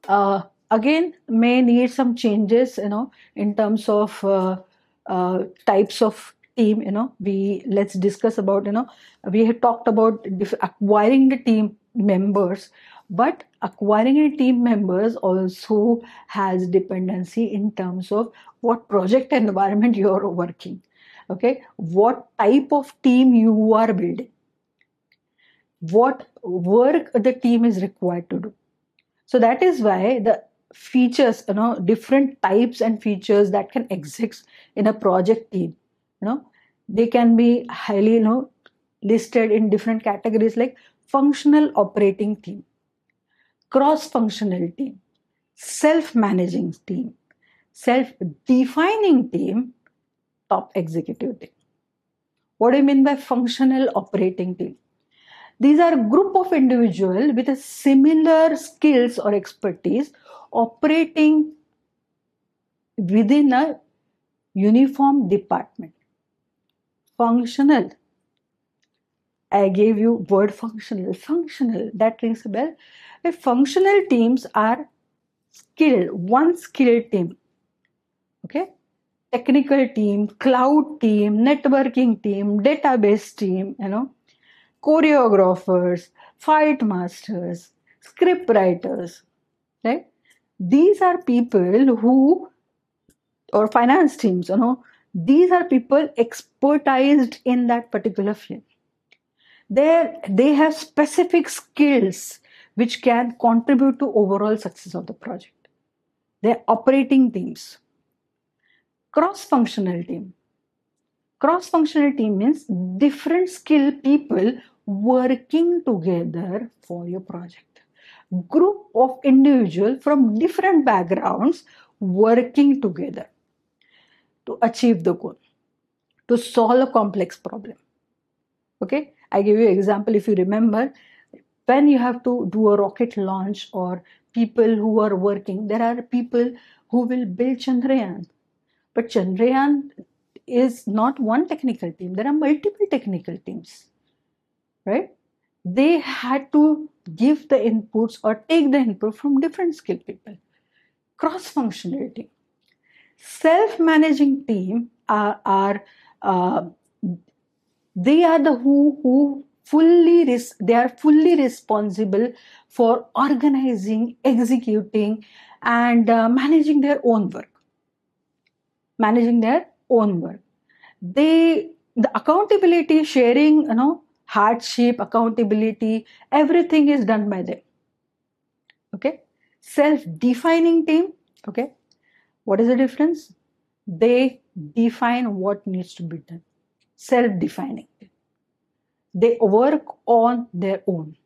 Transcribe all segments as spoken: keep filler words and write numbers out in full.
uh, again may need some changes, you know, in terms of uh, uh, types of team. You know, we let's discuss about, you know, we had talked about dif- acquiring the team members, but acquiring a team members also has dependency in terms of what project environment you are working. Okay, what type of team you are building, what work the team is required to do. So that is why the features, you know, different types and features that can exist in a project team, you know, they can be highly, you know, listed in different categories like functional operating team, cross functional team, self managing team, self defining team, top executive team. What do you mean by functional operating team? These are a group of individuals with a similar skills or expertise operating within a uniform department. Functional. I gave you word functional. Functional. That rings a bell. The functional teams are skilled, one skilled team. Okay. Technical team, cloud team, networking team, database team, you know, choreographers, fight masters, script writers, right? These are people who, or finance teams, you know, these are people expertised in that particular field. They they have specific skills which can contribute to overall success of the project. They're operating teams. Cross-functional team. Cross-functional team means different skill people working together for your project. Group of individuals from different backgrounds working together to achieve the goal, to solve a complex problem. Okay, I give you an example. If you remember, when you have to do a rocket launch or people who are working, there are people who will build Chandrayaan. But Chandrayaan is not one technical team, there are multiple technical teams, right? They had to give the inputs or take the input from different skill people. Cross functionality. Self managing team are, are uh, they are the who who fully res- they are fully responsible for organizing, executing, and uh, managing their own work. Managing their own work. They the accountability sharing, you know, hardship, accountability, everything is done by them. Okay, self-defining team. Okay, what is the difference? They define what needs to be done. Self-defining. They work on their own.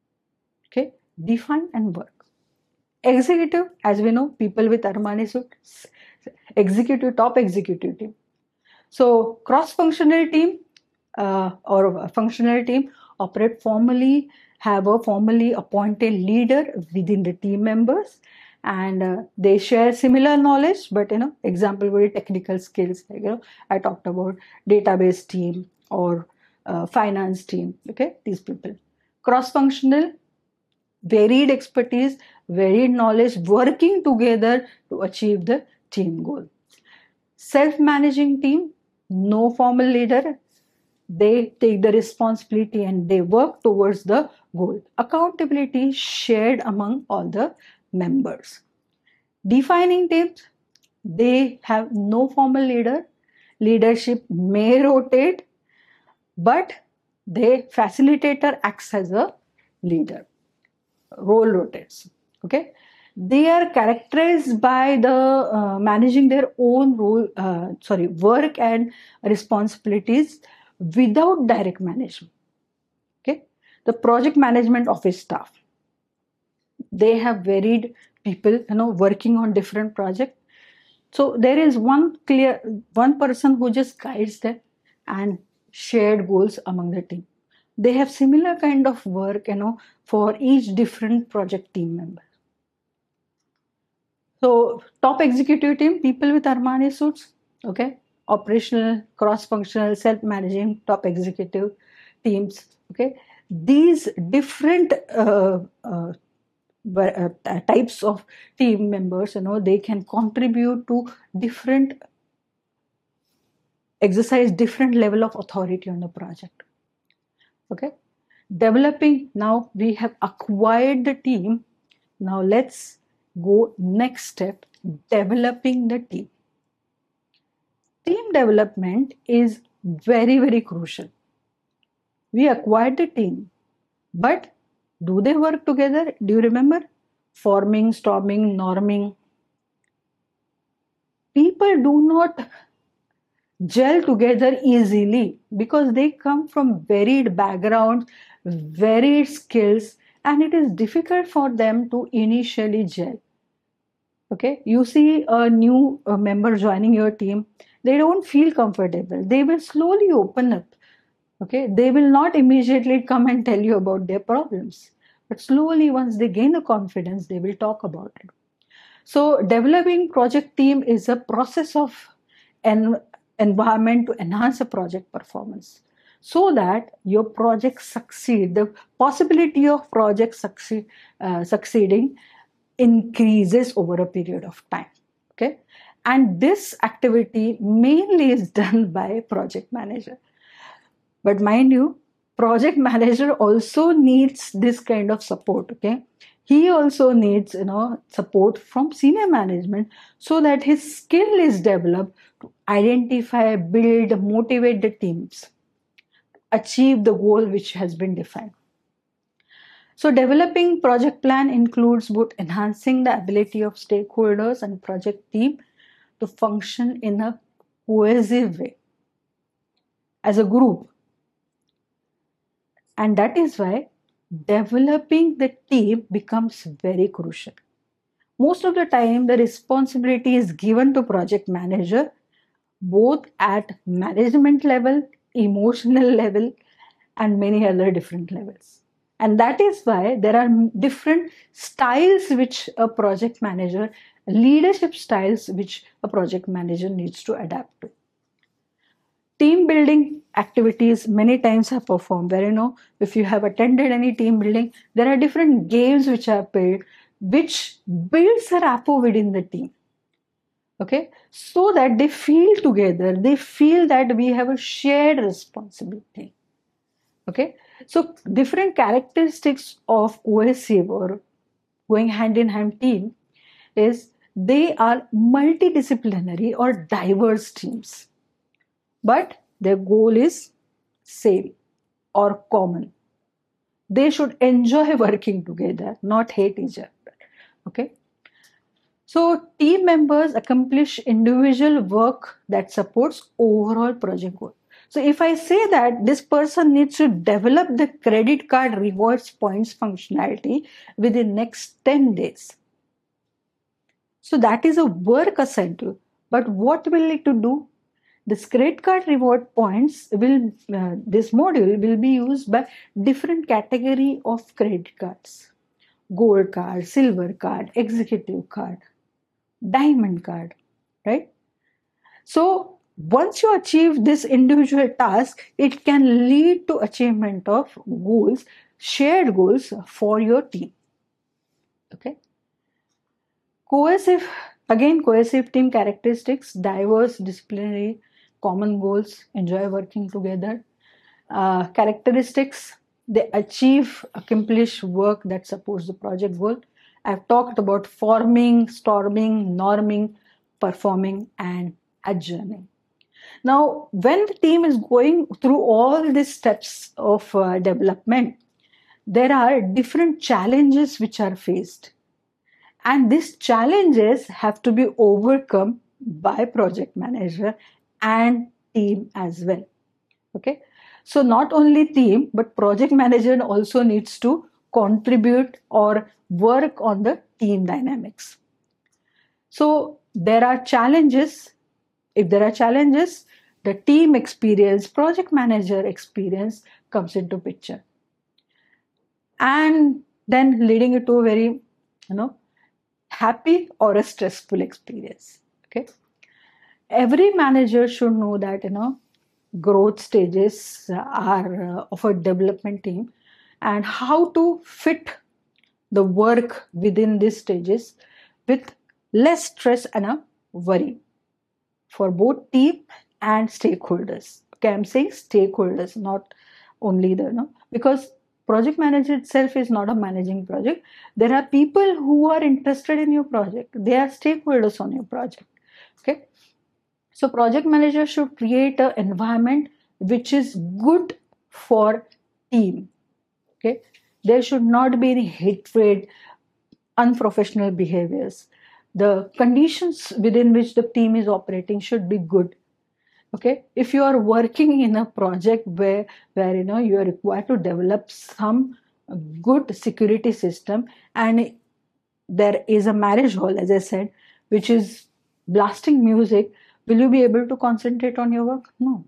Okay, define and work. Executive, as we know, people with Armani suit, executive, top executive team. So cross-functional team uh, or a functional team operate formally, have a formally appointed leader within the team members, and uh, they share similar knowledge. But you know, example, very technical skills. Like, you know, I talked about database team or uh, finance team. Okay, these people. Cross-functional, varied expertise, varied knowledge, working together to achieve the team goal. Self-managing team, no formal leader. They take the responsibility and they work towards the goal. Accountability shared among all the members. Defining teams, they have no formal leader. Leadership may rotate, but the facilitator acts as a leader. Role rotates. Okay, they are characterized by the uh, managing their own role, uh, sorry, work and responsibilities without direct management. Okay, the project management office staff, they have varied people, you know, working on different projects. So there is one clear one person who just guides them and shared goals among the team. They have similar kind of work, you know, for each different project team member. So top executive team, people with Armani suits, okay, operational, cross-functional, self-managing, top executive teams, okay. These different uh, uh, uh, types of team members, you know, they can contribute to different, exercise different level of authority on the project. Okay, developing, now we have acquired the team. Now let's go next step, developing the team. Team development is very, very crucial. We acquired the team, but do they work together? Do you remember? Forming, storming, norming. People do not gel together easily because they come from varied backgrounds, varied skills, and it is difficult for them to initially gel. Okay, you see a new uh, member joining your team, they don't feel comfortable. They will slowly open up. Okay, they will not immediately come and tell you about their problems, but slowly, once they gain the confidence, they will talk about it. So, developing project team is a process of an environment to enhance a project performance so that your project succeed. The possibility of project succeed, uh, succeeding increases over a period of time. Okay, and this activity mainly is done by project manager. But mind you, project manager also needs this kind of support. Okay, he also needs, you know, support from senior management so that his skill is developed to identify, build, motivate the teams, achieve the goal which has been defined. So developing project plan includes both enhancing the ability of stakeholders and project team to function in a cohesive way as a group. And that is why developing the team becomes very crucial. Most of the time, the responsibility is given to project manager, both at management level, emotional level, and many other different levels. And that is why there are different styles which a project manager, leadership styles which a project manager needs to adapt to. Team building activities many times are performed where, you know, if you have attended any team building, there are different games which are played which builds a rapport within the team. Okay, so that they feel together, they feel that we have a shared responsibility. Okay, so different characteristics of cohesive or going hand in hand team is they are multidisciplinary or diverse teams, but their goal is same or common. They should enjoy working together, not hate each other. Okay, so team members accomplish individual work that supports overall project goal. So if I say that this person needs to develop the credit card rewards points functionality within next ten days. So that is a work assigned to. But what will it to do? This credit card reward points will, uh, this module will be used by different category of credit cards. Gold card, silver card, executive card, diamond card, right? So once you achieve this individual task, it can lead to achievement of goals, shared goals for your team. Okay. Cohesive, again, cohesive team characteristics, diverse, disciplinary, common goals, enjoy working together. Uh, characteristics, they achieve, accomplish work that supports the project goal. I've talked about forming, storming, norming, performing, and adjourning. Now, when the team is going through all these steps of uh, development, there are different challenges which are faced. And these challenges have to be overcome by project manager and team as well. Okay. So not only team, but project manager also needs to contribute or work on the team dynamics. So there are challenges. If there are challenges, the team experience, project manager experience comes into picture. And then leading it to a very, you know, happy or a stressful experience. Okay. Every manager should know that, you know, growth stages are uh, of a development team and how to fit the work within these stages with less stress and a worry for both team and stakeholders. Okay, I'm saying stakeholders, not only the, no, because project manager itself is not a managing project. There are people who are interested in your project. They are stakeholders on your project. Okay, so project manager should create an environment which is good for team. Okay, there should not be any hatred, unprofessional behaviors. The conditions within which the team is operating should be good. Okay, if you are working in a project where where you know you are required to develop some good security system, and there is a marriage hall, as I said, which is blasting music, will you be able to concentrate on your work? No.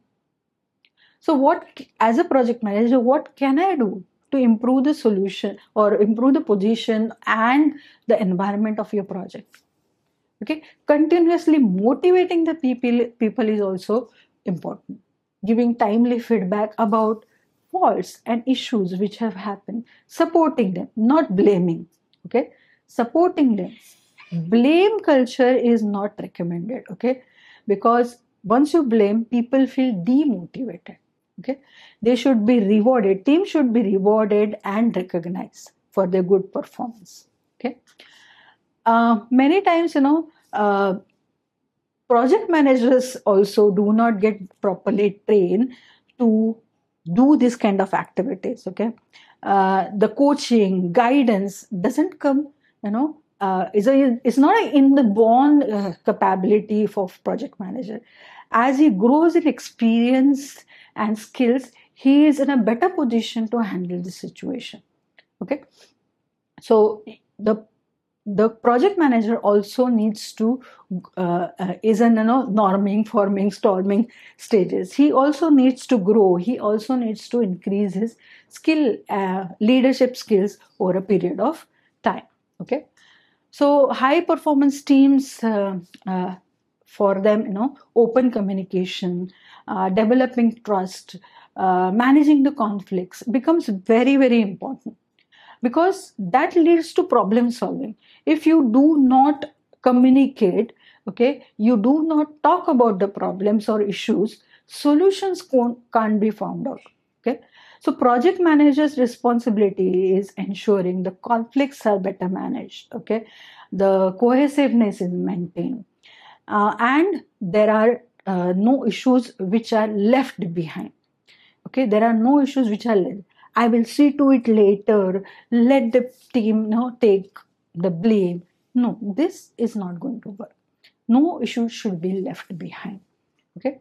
So what, as a project manager, what can I do to improve the solution or improve the position and the environment of your project? Okay, continuously motivating the people people is also important. Giving timely feedback about faults and issues which have happened, supporting them, not blaming. Okay, supporting them. Blame culture is not recommended. Okay, because once you blame, people feel demotivated. Okay, they should be rewarded. Team should be rewarded and recognized for their good performance. Okay, uh, many times, you know, uh, project managers also do not get properly trained to do this kind of activities. Okay, uh, the coaching guidance doesn't come, you know, uh, is a it's not a in the born uh, capability for project manager. As he grows in experience and skills, he is in a better position to handle the situation. Okay, so the the project manager also needs to uh, uh, is in, you know, norming, forming, storming stages. He also needs to grow. He also needs to increase his skill, uh, leadership skills over a period of time. Okay, so high performance teams, uh, uh, for them, you know, open communication, uh, developing trust, uh, managing the conflicts becomes very very important, because that leads to problem solving. If you do not communicate, okay, you do not talk about the problems or issues, solutions can't, can't be found out. Okay, so project manager's responsibility is ensuring the conflicts are better managed. Okay, the cohesiveness is maintained, uh, and there are uh, no issues which are left behind. Okay, there are no issues which are left. I will see to it later, let the team, you know, take the blame. No, this is not going to work. No issues should be left behind. Okay,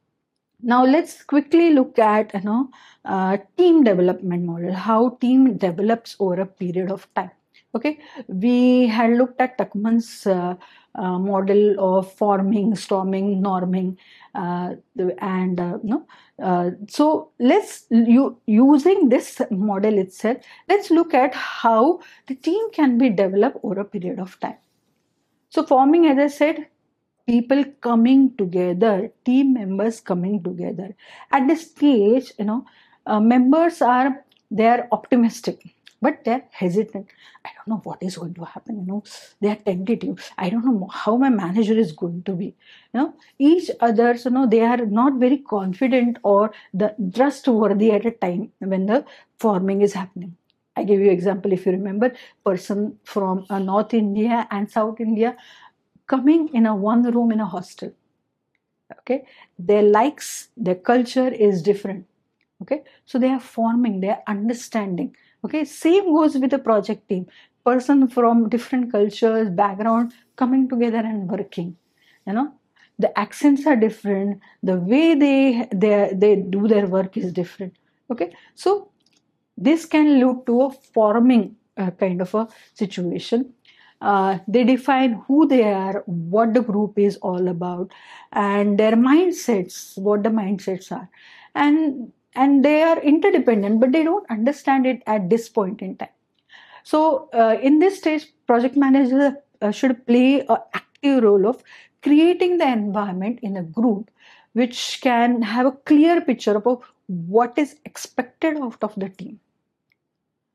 now let's quickly look at, you know, uh, team development model, how team develops over a period of time. Okay, we had looked at Tuckman's uh, uh, model of forming, storming, norming, uh, and uh, no. Uh, so let's you using this model itself. Let's look at how the team can be developed over a period of time. So forming, as I said, people coming together, team members coming together. At this stage, you know, uh, members are they are optimistic, but they're hesitant. I don't know what is going to happen. You know, they are tentative. I don't know how my manager is going to be. You know, each others, you know, they are not very confident or the trustworthy at a time when the forming is happening. I give you example. If you remember, person from uh, North India and South India coming in a one room in a hostel. Okay, their likes, their culture is different. Okay, so they are forming, they are understanding. Okay, same goes with the project team. Person from different cultures, background coming together and working. You know, the accents are different. The way they they they do their work is different. Okay, so this can lead to a forming uh, kind of a situation. Uh, they define who they are, what the group is all about, and their mindsets, what the mindsets are, and and they are interdependent, but they don't understand it at this point in time. So, uh, in this stage, project manager uh, should play an active role of creating the environment in a group which can have a clear picture about what is expected out of the team.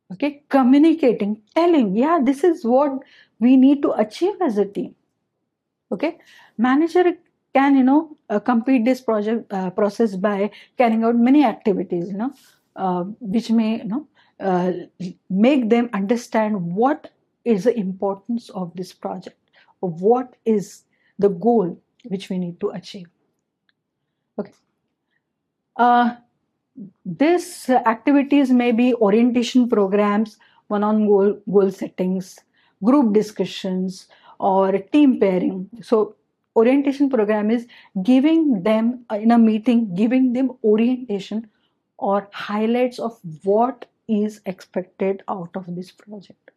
Okay, communicating, telling, yeah, this is what we need to achieve as a team. Okay, manager can, you know, uh, complete this project uh, process by carrying out many activities, you know, uh, which may, you know, uh, make them understand what is the importance of this project, or what is the goal which we need to achieve. Okay. Uh, These activities may be orientation programs, one on goal, goal settings, group discussions, or team pairing. So, orientation program is giving them uh, in a meeting, giving them orientation or highlights of what is expected out of this project.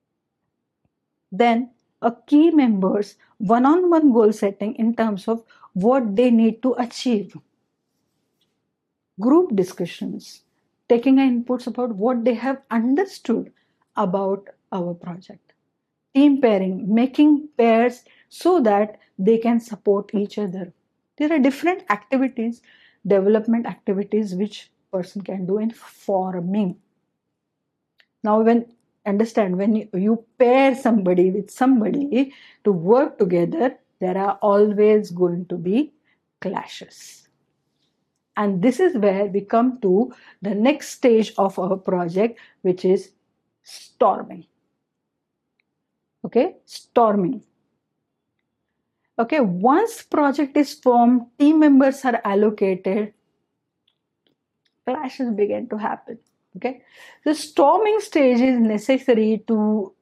Then, a key members one on one goal setting in terms of what they need to achieve. Group discussions, taking inputs about what they have understood about our project. Team pairing, making pairs so that they can support each other. There are different activities, development activities, which person can do in forming. Now, when understand when you, you pair somebody with somebody to work together, there are always going to be clashes. And this is where we come to the next stage of our project, which is storming. Okay, storming. Okay, once project is formed, team members are allocated, clashes begin to happen. Okay, the storming stage is necessary to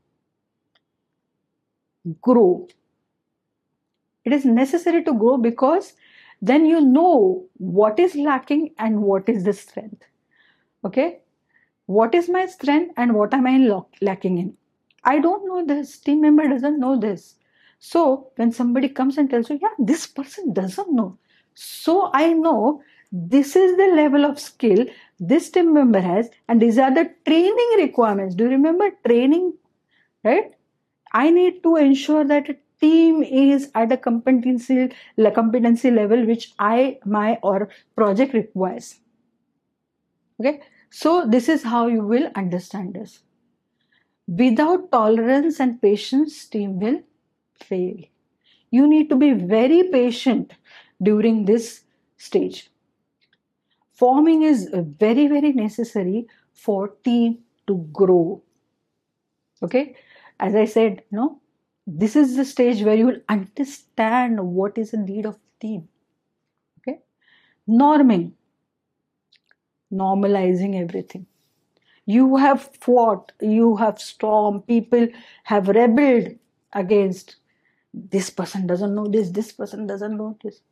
grow. It is necessary to grow because then you know what is lacking and what is the strength. Okay, what is my strength and what am I lacking in? I don't know this. Team member doesn't know this. So when somebody comes and tells you, yeah, this person doesn't know. So I know this is the level of skill this team member has, and these are the training requirements. Do you remember training? Right? I need to ensure that a team is at a competency competency level which I my or project requires. Okay. So this is how you will understand this. Without tolerance and patience, team will fail. You need to be very patient during this stage. Forming is very, very necessary for team to grow. Okay, as I said, no, this is the stage where you will understand what is the need of the team. Okay, norming, normalizing everything. You have fought, you have stormed, people have rebelled against this person doesn't know this, this person doesn't know this.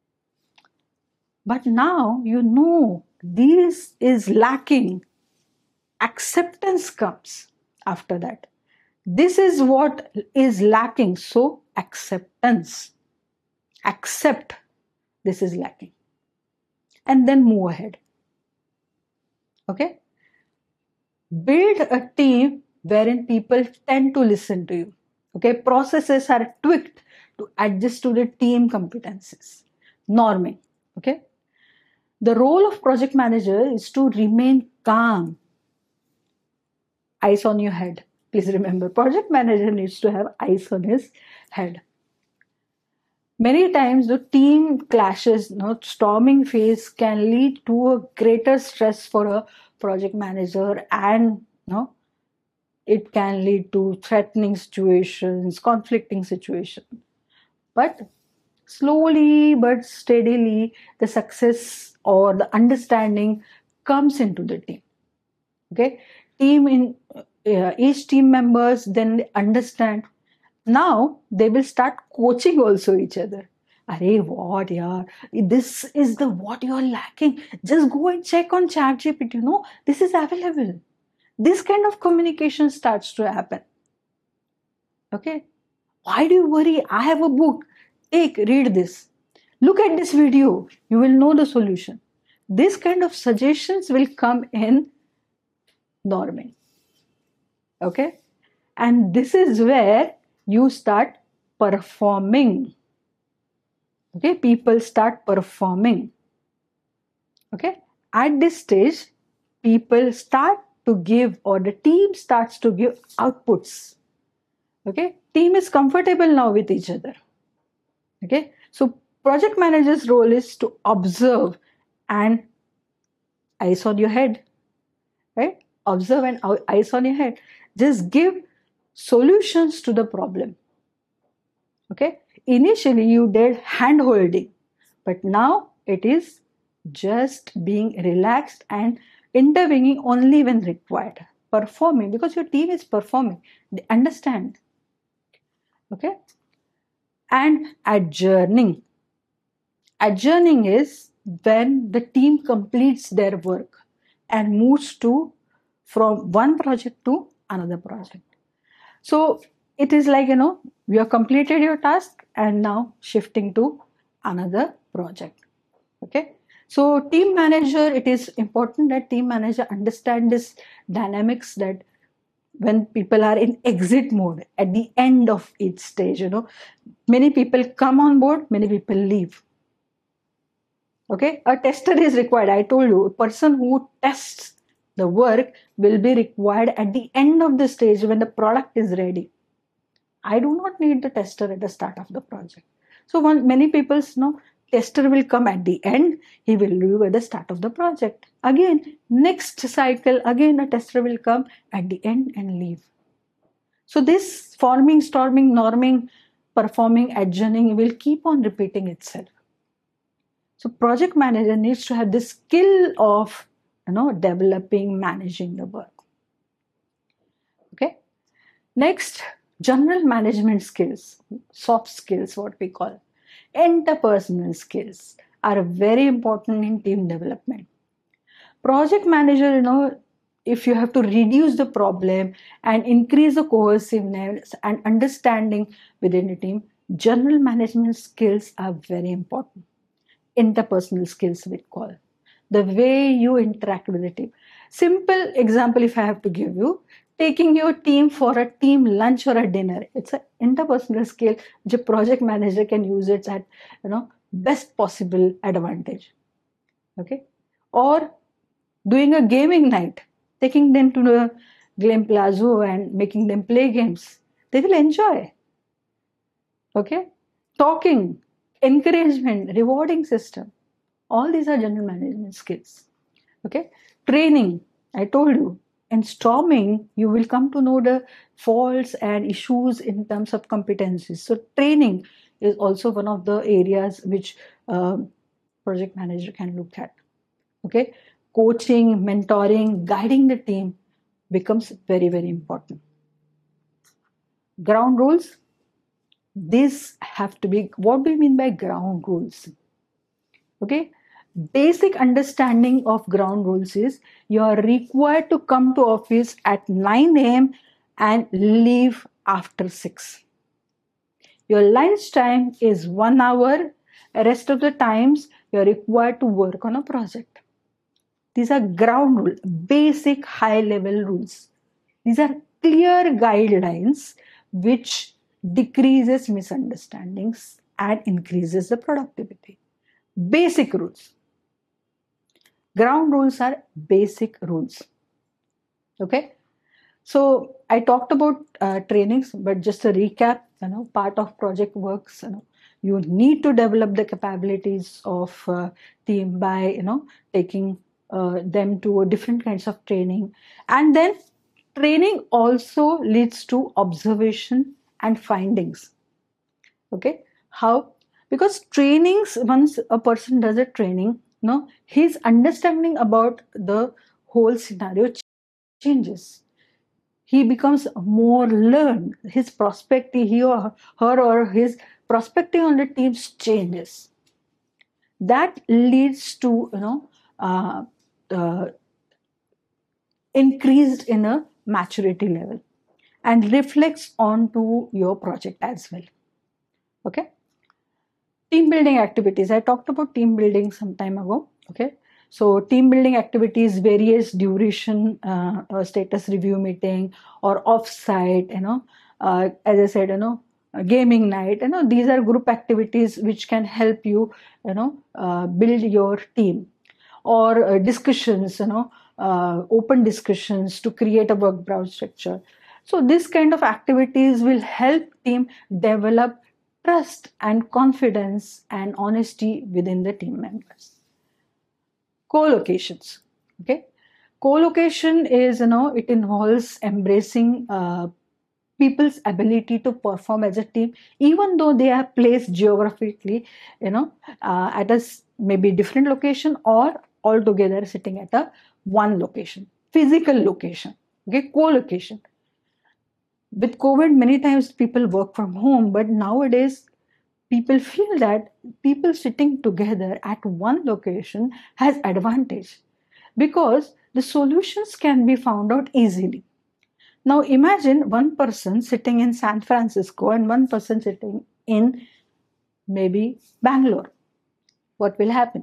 But now you know this is lacking. Acceptance comes after that. This is what is lacking. So, acceptance. Accept this is lacking. And then move ahead. Okay? Build a team wherein people tend to listen to you. Okay? Processes are tweaked to adjust to the team competencies. Norming. Okay? The role of project manager is to remain calm. Eyes on your head. Please remember, project manager needs to have eyes on his head. Many times the team clashes, you know, storming phase can lead to a greater stress for a project manager, and you know, it can lead to threatening situations, conflicting situations. But slowly but steadily, the success or the understanding comes into the team. Okay, team in uh, each team members then understand. Now they will start coaching also each other. Arey, what, yeah, this is the what you are lacking. Just go and check on ChatGPT. You know, this is available. This kind of communication starts to happen. Okay, why do you worry? I have a book. Take, read this. Look at this video. You will know the solution. This kind of suggestions will come in norming. Okay, and this is where you start performing. Okay, people start performing. Okay, at this stage, people start to give, or the team starts to give outputs. Okay, team is comfortable now with each other. Okay, so project manager's role is to observe and eyes on your head, right? Observe and eyes on your head. Just give solutions to the problem. Okay, initially you did hand holding, but now it is just being relaxed and intervening only when required, performing because your team is performing. They understand. Okay, and adjourning. Adjourning is when the team completes their work and moves to from one project to another project. So it is like, you know, you have completed your task and now shifting to another project. Okay. So team manager, it is important that team manager understand this dynamics, that when people are in exit mode at the end of each stage, you know, many people come on board, many people leave. Okay, a tester is required. I told you, a person who tests the work will be required at the end of the stage when the product is ready. I do not need the tester at the start of the project. So when many people know, tester will come at the end, he will leave at the start of the project. Again, next cycle, again a tester will come at the end and leave. So this forming, storming, norming, performing, adjourning will keep on repeating itself. So project manager needs to have the skill of, you know, developing, managing the work. Okay. Next, general management skills, soft skills, what we call interpersonal skills, are very important in team development. Project manager, you know, if you have to reduce the problem and increase the cohesiveness and understanding within the team, general management skills are very important. Interpersonal skills we call, the way you interact with the team. Simple example if I have to give you, taking your team for a team lunch or a dinner, it's an interpersonal skill which a project manager can use it at, you know, best possible advantage. Okay, or doing a gaming night, taking them to the Game Plaza and making them play games, they will enjoy. Okay, talking, encouragement, rewarding system, all these are general management skills. Okay, training, I told you, in storming you will come to know the faults and issues in terms of competencies. So training is also one of the areas which uh, project manager can look at. Okay, coaching, mentoring, guiding the team becomes very very important. Ground rules, these have to be, what do you mean by ground rules? Okay, basic understanding of ground rules is you are required to come to office at nine a m and leave after six. Your lunch time is one hour. The rest of the times you are required to work on a project. These are ground rules, basic high level rules. These are clear guidelines which decreases misunderstandings and increases the productivity. Basic rules. Ground rules are basic rules. Okay. So I talked about uh, trainings, but just a recap, you know, part of project works, you know, you need to develop the capabilities of uh, team by, you know, taking uh, them to different kinds of training. And then training also leads to observation and findings. Okay. How? Because trainings, once a person does a training, no, his understanding about the whole scenario changes. He becomes more learned. His perspective, he or her or his perspective on the teams changes. That leads to, you know, uh, uh, increased in a maturity level and reflects onto your project as well. Okay. Team building activities. I talked about team building some time ago. Okay. So team building activities, various duration, uh, uh, status review meeting or offsite, you know, uh, as I said, you know, gaming night, you know, these are group activities which can help you, you know, uh, build your team. Or uh, discussions, you know, uh, open discussions to create a work broad structure. So this kind of activities will help team develop trust and confidence and honesty within the team members. Co-locations. Okay. Co-location is, you know, it involves embracing uh, people's ability to perform as a team, even though they are placed geographically, you know, uh, at a maybe different location or altogether sitting at a one location, physical location. Okay, co-location. With COVID, many times people work from home, but nowadays people feel that people sitting together at one location has advantage because the solutions can be found out easily. Now imagine one person sitting in San Francisco and one person sitting in maybe Bangalore. What will happen?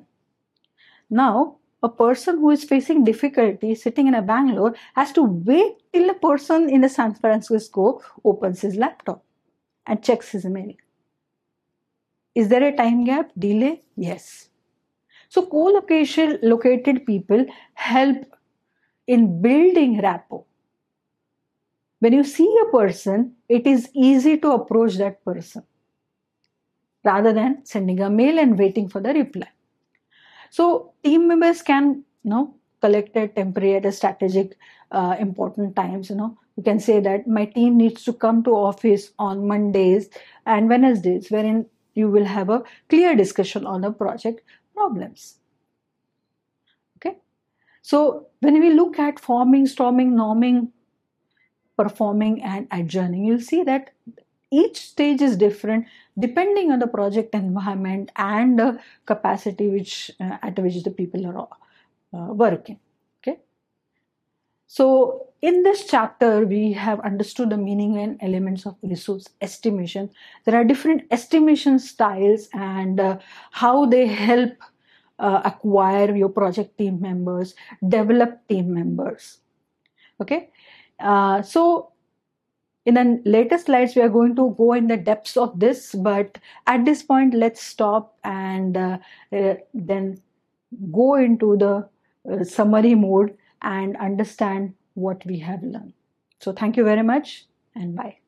Now a person who is facing difficulty sitting in a Bangalore has to wait till a person in the San Francisco opens his laptop and checks his mail. Is there a time gap, delay? Yes. So co-location located people help in building rapport. When you see a person, it is easy to approach that person rather than sending a mail and waiting for the reply. So team members can, you know, collect a temporary at a strategic uh, important times. You know, you can say that my team needs to come to office on Mondays and Wednesdays, wherein you will have a clear discussion on the project problems. Okay. So when we look at forming, storming, norming, performing and adjourning, you'll see that each stage is different depending on the project environment and the capacity which uh, at which the people are uh, working. Okay. So in this chapter, we have understood the meaning and elements of resource estimation. There are different estimation styles and uh, how they help uh, acquire your project team members, develop team members. Okay. Uh, so in the later slides, we are going to go in the depths of this, but at this point, let's stop and uh, uh, then go into the uh, summary mode and understand what we have learned. So thank you very much and bye.